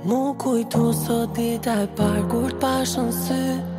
Mu kujtu sot dita e parë kur t'pashën sy.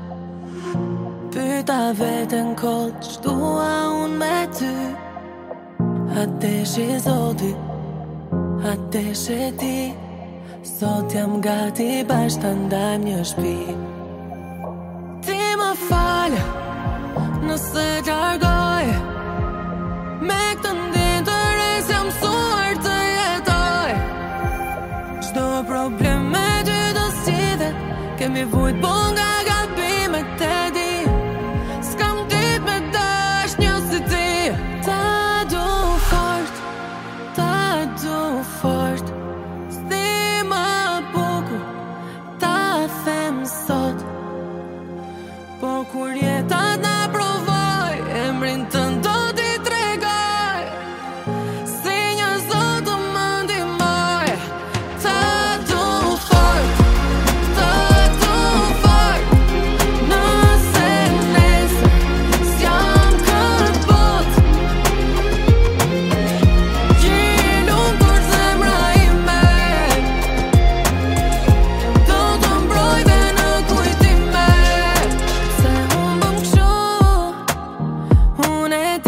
Pyta veten kot ç'dua unë me ty. A deshi zoti, a deshe ti. Sot jam gati bashkë ta ndajmë një shtëpi. Ti më falë nëse largoj. Me këtë ndim të res jam mësuar të jetoj. Çdo problem me ty do s'gjidhet. Kemi vujt po nga gabimet e di. S'kam dit me dash një si ti. Ta du fort, ta du fort. S'di më bukur, ta them sot. Po kur jetat na provoj, emrin tënd do t'i tregoj. Si një zot të më ndihmoj. Ta du fort, ta du fort. Nëse nesër s'jam këtë bot. Gjilun kur zemra ime do të mbroj dhe në kujtime. Se unë bëm kështu, unë e